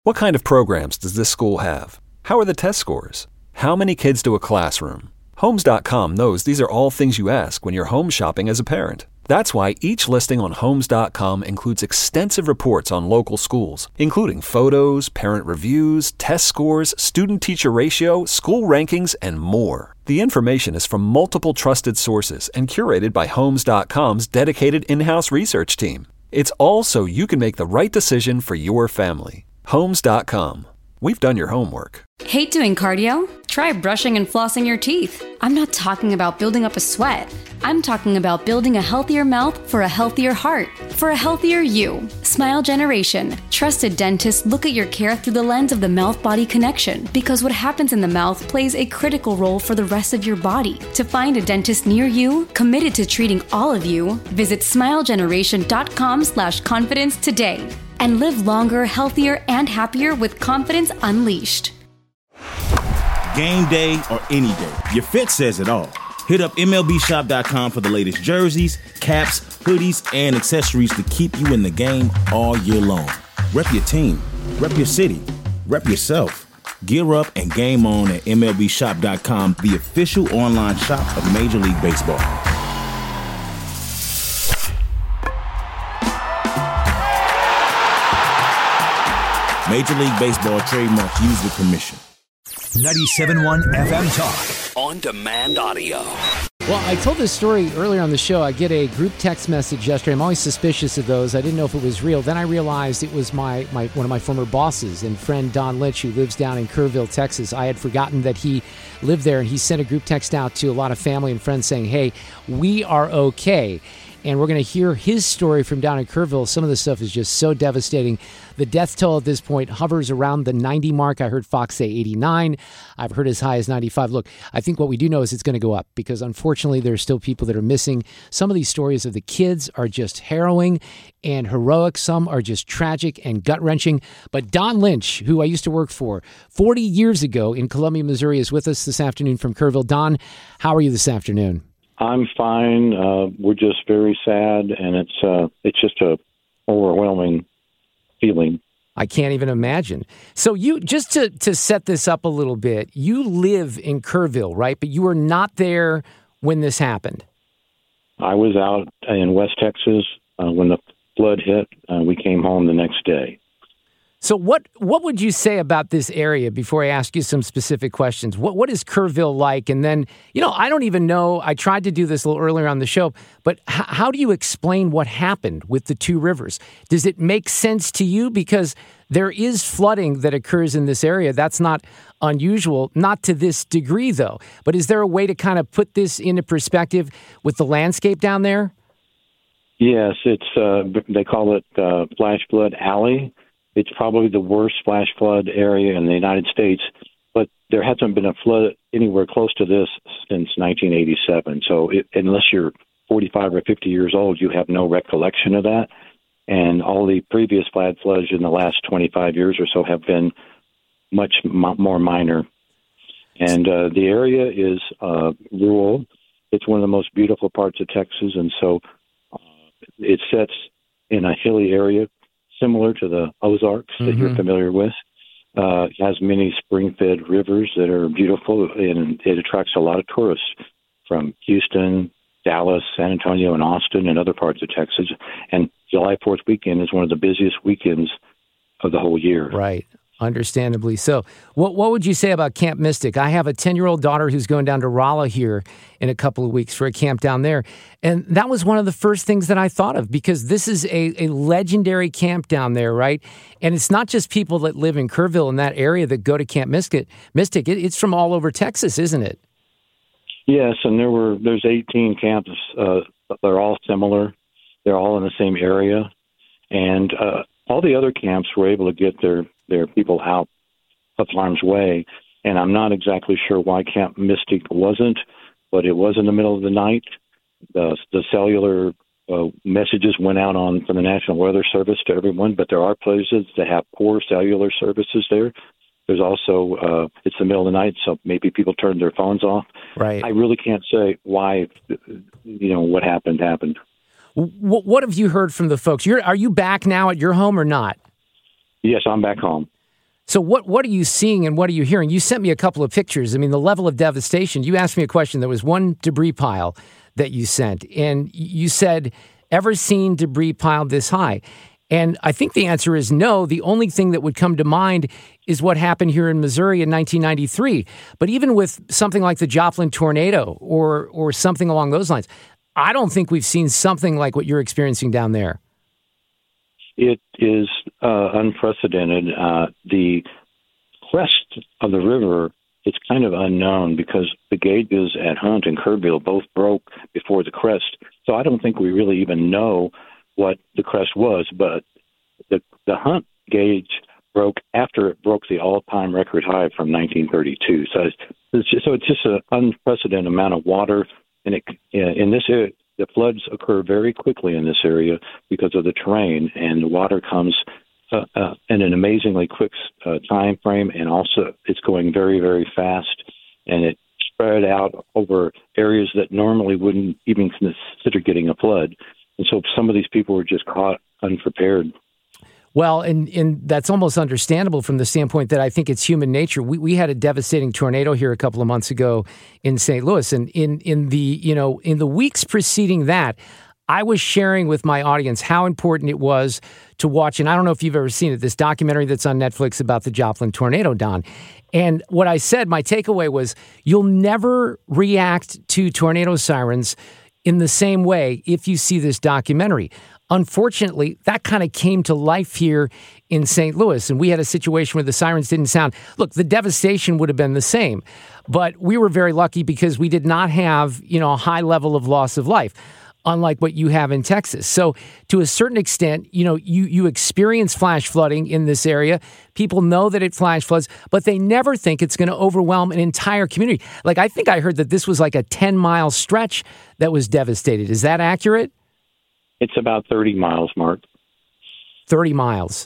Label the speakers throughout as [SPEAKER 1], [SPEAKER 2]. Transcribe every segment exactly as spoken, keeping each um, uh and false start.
[SPEAKER 1] What kind of programs does this school have? How are the test scores? How many kids do a classroom? Homes dot com knows these are all things you ask when you're home shopping as a parent. That's why each listing on Homes dot com includes extensive reports on local schools, including photos, parent reviews, test scores, student-teacher ratio, school rankings, and more. The information is from multiple trusted sources and curated by Homes dot com's dedicated in-house research team. It's all so you can make the right decision for your family. Homes dot com. We've done your homework.
[SPEAKER 2] Hate doing cardio? Try brushing and flossing your teeth. I'm not talking about building up a sweat. I'm talking about building a healthier mouth for a healthier heart, for a healthier you. Smile Generation. Trusted dentists look at your care through the lens of the mouth-body connection, because what happens in the mouth plays a critical role for the rest of your body. To find a dentist near you, committed to treating all of you, visit smile generation dot com slash confidence today. And live longer, healthier, and happier with confidence unleashed.
[SPEAKER 3] Game day or any day, your fit says it all. Hit up M L B shop dot com for the latest jerseys, caps, hoodies, and accessories to keep you in the game all year long. Rep your team, rep your city, rep yourself. Gear up and game on at M L B shop dot com, the official online shop of Major League Baseball. Major League Baseball trademark used with permission.
[SPEAKER 4] ninety-seven point one F M Talk. On demand audio.
[SPEAKER 5] Well, I told this story earlier on the show. I get a group text message yesterday. I'm always suspicious of those. I didn't know if it was real. Then I realized it was my, my one of my former bosses and friend Don Lynch, who lives down in Kerrville, Texas. I had forgotten that he lived there, and he sent a group text out to a lot of family and friends saying, hey, we are okay. And we're going to hear his story from down in Kerrville. Some of the stuff is just so devastating. The death toll at this point hovers around the ninety mark. I heard Fox say eighty-nine. I've heard as high as ninety-five. Look, I think what we do know is it's going to go up because, unfortunately, there are still people that are missing. Some of these stories of the kids are just harrowing and heroic. Some are just tragic and gut-wrenching. But Don Lynch, who I used to work for forty years ago in Columbia, Missouri, is with us this afternoon from Kerrville. Don, how are you this afternoon?
[SPEAKER 6] I'm fine. Uh, we're just very sad, and it's uh, it's just a overwhelming feeling.
[SPEAKER 5] I can't even imagine. So you, just to, to set this up a little bit, you live in Kerrville, right? But you were not there when this happened.
[SPEAKER 6] I was out in West Texas uh, when the flood hit. Uh, we came home the next day.
[SPEAKER 5] So what what would you say about this area before I ask you some specific questions? What What is Kerrville like? And then, you know, I don't even know. I tried to do this a little earlier on the show, but h- how do you explain what happened with the two rivers? Does it make sense to you? Because there is flooding that occurs in this area. That's not unusual, not to this degree, though. But is there a way to kind of put this into perspective with the landscape down there?
[SPEAKER 6] Yes, it's uh, they call it uh, Flash Flood Alley. It's probably the worst flash flood area in the United States, but there hasn't been a flood anywhere close to this since nineteen eighty-seven. So it, unless you're forty-five or fifty years old, you have no recollection of that. And all the previous flash floods in the last twenty-five years or so have been much m- more minor. And uh, the area is uh, rural. It's one of the most beautiful parts of Texas, and so uh, it sits in a hilly area, similar to the Ozarks that mm-hmm. you're familiar with. Uh, it has many spring-fed rivers that are beautiful, and it attracts a lot of tourists from Houston, Dallas, San Antonio, and Austin, and other parts of Texas. And July fourth weekend is one of the busiest weekends of the whole year.
[SPEAKER 5] Right. Understandably so. What what would you say about Camp Mystic? I have a ten-year-old daughter who's going down to Rolla here in a couple of weeks for a camp down there. And that was one of the first things that I thought of, because this is a, a legendary camp down there, right? And it's not just people that live in Kerrville in that area that go to Camp Mystic. Mystic. It, it's from all over Texas, isn't it?
[SPEAKER 6] Yes, and there were there's eighteen camps. Uh, they're all similar. They're all in the same area. And uh, all the other camps were able to get their their people out of harm's way. And I'm not exactly sure why Camp Mystic wasn't, but it was in the middle of the night. The, the cellular uh, messages went out on from the National Weather Service to everyone, but there are places that have poor cellular services there. There's also, uh, it's the middle of the night, so maybe people turned their phones off.
[SPEAKER 5] Right.
[SPEAKER 6] I really can't say why, you know, what happened happened.
[SPEAKER 5] What, what have you heard from the folks? You're, are you back now at your home or not?
[SPEAKER 6] Yes, I'm back home.
[SPEAKER 5] So what what are you seeing and what are you hearing? You sent me a couple of pictures. I mean, the level of devastation. You asked me a question. There was one debris pile that you sent, and you said, ever seen debris piled this high? And I think the answer is no. The only thing that would come to mind is what happened here in Missouri in nineteen ninety-three. But even with something like the Joplin tornado or or something along those lines, I don't think we've seen something like what you're experiencing down there.
[SPEAKER 6] It is uh, unprecedented. Uh, the crest of the river, it's kind of unknown because the gauges at Hunt and Kerrville both broke before the crest. So I don't think we really even know what the crest was, but the the Hunt gauge broke after it broke the all-time record high from nineteen thirty-two. So it's just, so it's just an unprecedented amount of water, and it, in this area, the floods occur very quickly in this area because of the terrain, and the water comes uh, uh, in an amazingly quick uh, time frame, and also it's going very, very fast, and it spread out over areas that normally wouldn't even consider getting a flood. And so some of these people were just caught unprepared.
[SPEAKER 5] Well, and, and that's almost understandable from the standpoint that I think it's human nature. We we had a devastating tornado here a couple of months ago in Saint Louis, and in in the you know in the weeks preceding that, I was sharing with my audience how important it was to watch. And I don't know if you've ever seen it, this documentary that's on Netflix about the Joplin tornado, Don. And what I said, my takeaway was, you'll never react to tornado sirens in the same way if you see this documentary. Unfortunately, that kind of came to life here in Saint Louis, and we had a situation where the sirens didn't sound. Look, the devastation would have been the same, but we were very lucky because we did not have, you know, a high level of loss of life, unlike what you have in Texas. So to a certain extent, you know, you, you experience flash flooding in this area. People know that it flash floods, but they never think it's going to overwhelm an entire community. Like, I think I heard that this was like a ten-mile stretch that was devastated. Is that accurate?
[SPEAKER 6] It's about thirty miles, Mark.
[SPEAKER 5] thirty miles.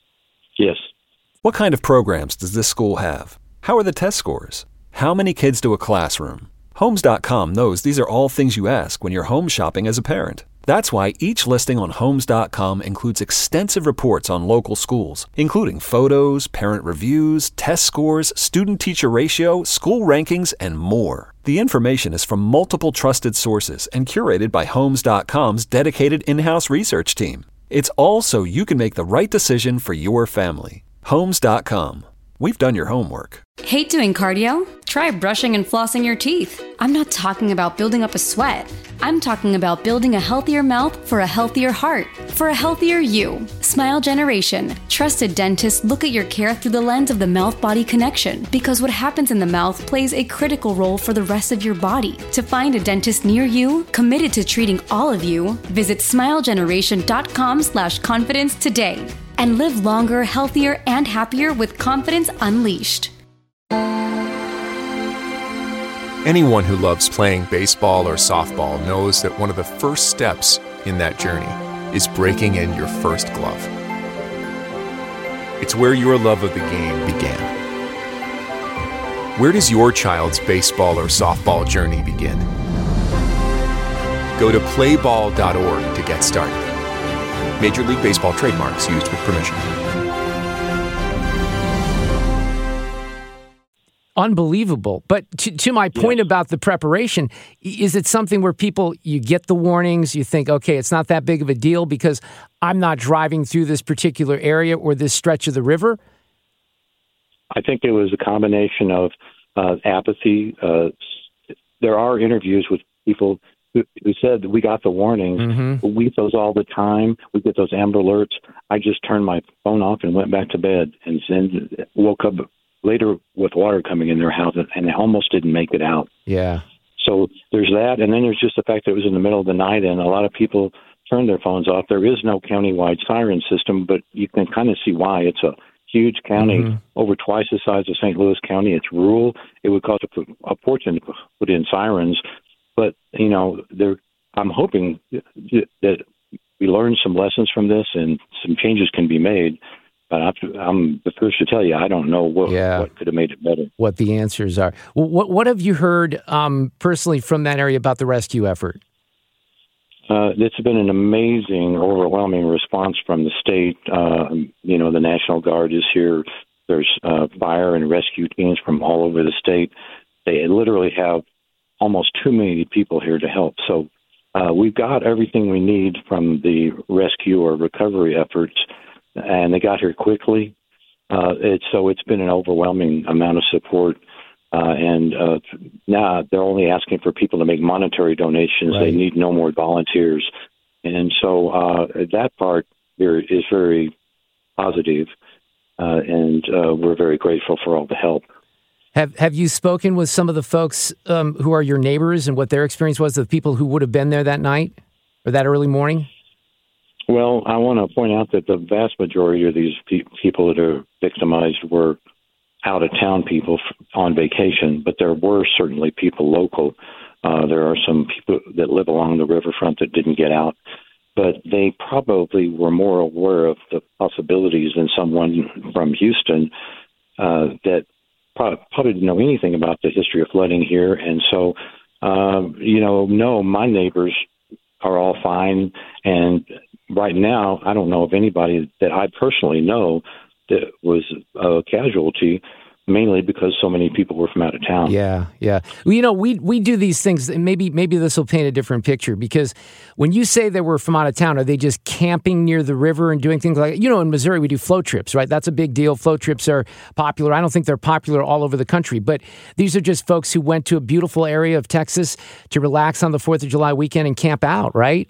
[SPEAKER 6] Yes.
[SPEAKER 1] What kind of programs does this school have? How are the test scores? How many kids do a classroom? Homes dot com knows these are all things you ask when you're home shopping as a parent. That's why each listing on Homes dot com includes extensive reports on local schools, including photos, parent reviews, test scores, student-teacher ratio, school rankings, and more. The information is from multiple trusted sources and curated by Homes dot com's dedicated in-house research team. It's all so you can make the right decision for your family. Homes dot com. We've done your homework.
[SPEAKER 2] Hate doing cardio? Try brushing and flossing your teeth. I'm not talking about building up a sweat. I'm talking about building a healthier mouth for a healthier heart, for a healthier you. Smile Generation. Trusted dentists look at your care through the lens of the mouth-body connection, because what happens in the mouth plays a critical role for the rest of your body. To find a dentist near you, committed to treating all of you, visit smile generation dot com slash confidence today. And live longer, healthier, and happier with confidence unleashed.
[SPEAKER 7] Anyone who loves playing baseball or softball knows that one of the first steps in that journey is breaking in your first glove. It's where your love of the game began. Where does your child's baseball or softball journey begin? Go to play ball dot org to get started. Major League Baseball trademarks used with permission.
[SPEAKER 5] Unbelievable. But to, to my point yes. about the preparation, is it something where people, you get the warnings, you think, okay, it's not that big of a deal because I'm not driving through this particular area or this stretch of the river?
[SPEAKER 6] I think it was a combination of uh, apathy. Uh, there are interviews with people who, who said that we got the warnings. Mm-hmm. We get those all the time. We get those Amber Alerts. I just turned my phone off and went back to bed, and then woke up later with water coming in their house, and they almost didn't make it out.
[SPEAKER 5] Yeah.
[SPEAKER 6] So there's that, and then there's just the fact that it was in the middle of the night, and a lot of people turned their phones off. There is no countywide siren system, but you can kind of see why. It's a huge county, mm-hmm. over twice the size of Saint Louis County. It's rural. It would cost a, a fortune to put in sirens, but you know, there. I'm hoping that we learn some lessons from this, and some changes can be made. But I'm the first to tell you, I don't know what, yeah. what could have made it better.
[SPEAKER 5] What the answers are. What What have you heard um, personally from that area about the rescue effort?
[SPEAKER 6] Uh, it's been an amazing, overwhelming response from the state. Uh, you know, the National Guard is here. There's fire and rescue teams from all over the state. They literally have almost too many people here to help. So uh, we've got everything we need from the rescue or recovery efforts, and they got here quickly. Uh, it's, so it's been an overwhelming amount of support. Uh, and uh, now they're only asking for people to make monetary donations. Right. They need no more volunteers. And so uh, that part is very positive, uh, and uh, we're very grateful for all the help.
[SPEAKER 5] Have Have you spoken with some of the folks um, who are your neighbors and what their experience was, the people who would have been there that night or that early morning?
[SPEAKER 6] Well, I want to point out that the vast majority of these pe- people that are victimized were out-of-town people f- on vacation, but there were certainly people local. Uh, there are some people that live along the riverfront that didn't get out, but they probably were more aware of the possibilities than someone from Houston uh, that pro- probably didn't know anything about the history of flooding here. And so, uh, you know, no, my neighbors are all fine. And right now, I don't know of anybody that I personally know that was a casualty, mainly because so many people were from out of town.
[SPEAKER 5] Yeah, yeah. Well, you know, we we do these things, and maybe maybe this will paint a different picture, because when you say they were from out of town, are they just camping near the river and doing things like, you know, in Missouri we do float trips, right? That's a big deal. Float trips are popular. I don't think they're popular all over the country, but these are just folks who went to a beautiful area of Texas to relax on the fourth of July weekend and camp out, right?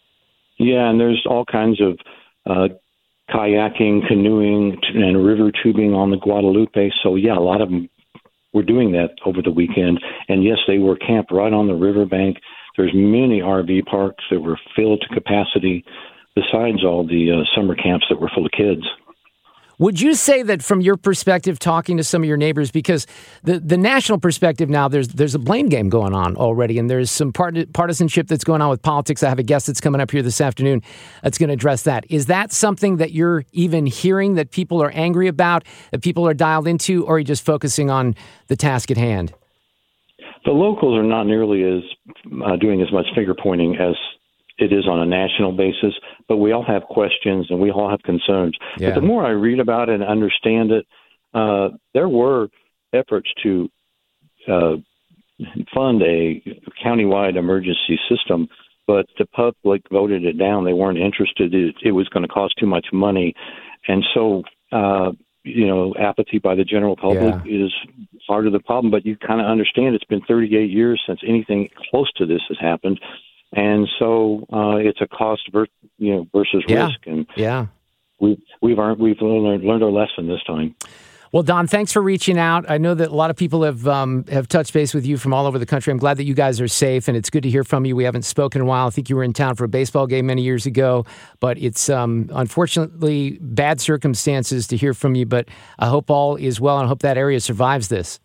[SPEAKER 6] Yeah, and there's all kinds of uh kayaking, canoeing, and river tubing on the Guadalupe. So, yeah, a lot of them were doing that over the weekend. And, yes, they were camped right on the riverbank. There's many R V parks that were filled to capacity, besides all the uh, summer camps that were full of kids.
[SPEAKER 5] Would you say that from your perspective, talking to some of your neighbors, because the, the national perspective now, there's there's a blame game going on already, and there's some part, partisanship that's going on with politics. I have a guest that's coming up here this afternoon that's going to address that. Is that something that you're even hearing that people are angry about, that people are dialed into, or are you just focusing on the task at hand?
[SPEAKER 6] The locals are not nearly as uh, doing as much finger pointing as it is on a national basis, but we all have questions and we all have concerns. Yeah. But the more I read about it and understand it, uh, there were efforts to uh, fund a countywide emergency system, but the public voted it down. They weren't interested. It, it was going to cost too much money. And so, uh, you know, apathy by the general public yeah. is part of the problem, but you kind of understand it's been thirty-eight years since anything close to this has happened. And so uh, it's a cost, ver- you know, versus
[SPEAKER 5] yeah.
[SPEAKER 6] risk, and
[SPEAKER 5] yeah,
[SPEAKER 6] we've we've learned we've learned, learned our lesson this time.
[SPEAKER 5] Well, Don, thanks for reaching out. I know that a lot of people have um, have touched base with you from all over the country. I'm glad that you guys are safe, and it's good to hear from you. We haven't spoken in a while. I think you were in town for a baseball game many years ago, but it's um, unfortunately bad circumstances to hear from you. But I hope all is well, and I hope that area survives this.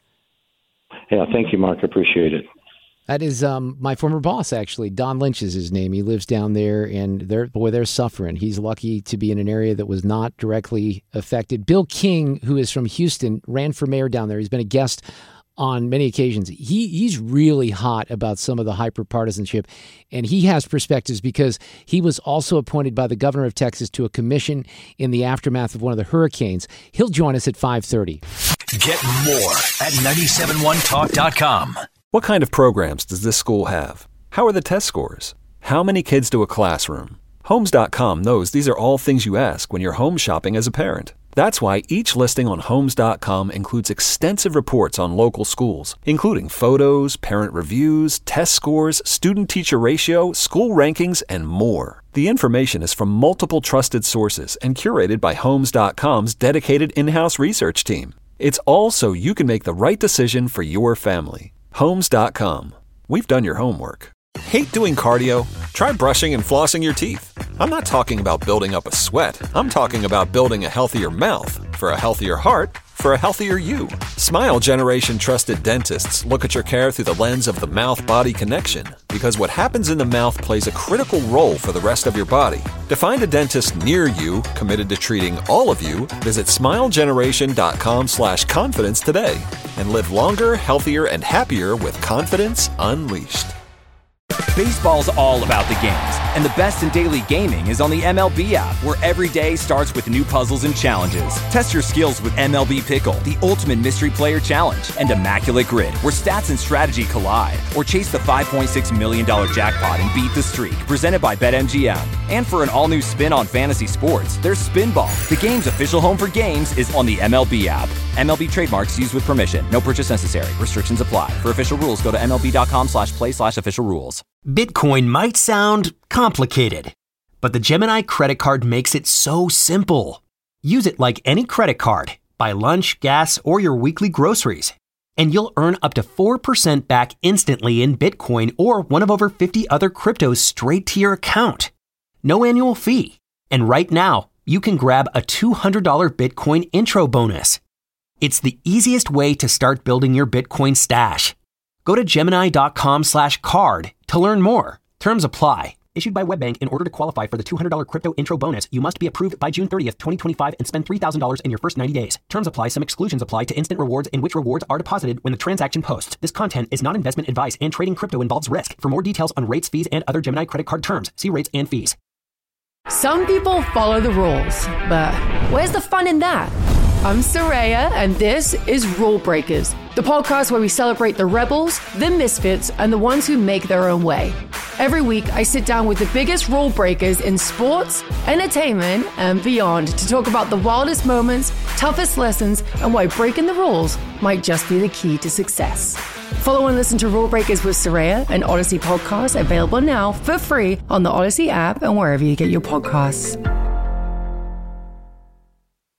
[SPEAKER 6] Yeah, thank you, Mark. I appreciate it.
[SPEAKER 5] That is um, my former boss, actually. Don Lynch is his name. He lives down there, and they're, boy, they're suffering. He's lucky to be in an area that was not directly affected. Bill King, who is from Houston, ran for mayor down there. He's been a guest on many occasions. He He's really hot about some of the hyper-partisanship, and he has perspectives because he was also appointed by the governor of Texas to a commission in the aftermath of one of the hurricanes. He'll join us at five thirty.
[SPEAKER 4] Get more at nine seven one talk dot com.
[SPEAKER 1] What kind of programs does this school have? How are the test scores? How many kids to a classroom? Homes dot com knows these are all things you ask when you're home shopping as a parent. That's why each listing on Homes dot com includes extensive reports on local schools, including photos, parent reviews, test scores, student-teacher ratio, school rankings, and more. The information is from multiple trusted sources and curated by Homes dot com's dedicated in-house research team. It's all so you can make the right decision for your family. Homes dot com. We've done your homework. Hate doing cardio? Try brushing and flossing your teeth. I'm not talking about building up a sweat. I'm talking about building a healthier mouth for a healthier heart for a healthier you. Smile Generation trusted dentists look at your care through the lens of the mouth-body connection, because what happens in the mouth plays a critical role for the rest of your body. To find a dentist near you committed to treating all of you, visit smile generation dot com slash confidence today and live longer, healthier, and happier with confidence unleashed.
[SPEAKER 8] Baseball's all about the games, and the best in daily gaming is on the M L B app, where every day starts with new puzzles and challenges. Test your skills with M L B Pickle, the ultimate mystery player challenge, and Immaculate Grid, where stats and strategy collide. Or chase the five point six million dollars jackpot and beat the streak, presented by BetMGM. And for an all-new spin on fantasy sports, there's Spinball. The game's official home for games is on the M L B app. M L B trademarks used with permission. No purchase necessary. Restrictions apply. For official rules, go to mlb.com slash play slash official rules.
[SPEAKER 9] Bitcoin might sound complicated, but the Gemini credit card makes it so simple. Use it like any credit card. Buy lunch, gas, or your weekly groceries, and you'll earn up to four percent back instantly in Bitcoin or one of over fifty other cryptos straight to your account. No annual fee. And right now, you can grab a two hundred dollars Bitcoin intro bonus. It's the easiest way to start building your Bitcoin stash. Go to Gemini.com slash card to learn more. Terms apply. Issued by WebBank. In order to qualify for the two hundred dollars crypto intro bonus, you must be approved by June thirtieth, twenty twenty-five and spend three thousand dollars in your first ninety days. Terms apply. Some exclusions apply to instant rewards, in which rewards are deposited when the transaction posts. This content is not investment advice, and trading crypto involves risk. For more details on rates, fees, and other Gemini credit card terms, see rates and fees.
[SPEAKER 10] Some people follow the rules, but where's the fun in that? I'm Soraya, and this is Rule Breakers, the podcast where we celebrate the rebels, the misfits, and the ones who make their own way. Every week, I sit down with the biggest rule breakers in sports, entertainment, and beyond to talk about the wildest moments, toughest lessons, and why breaking the rules might just be the key to success. Follow and listen to Rule Breakers with Soraya, an Odyssey podcast available now for free on the Odyssey app and wherever you get your podcasts.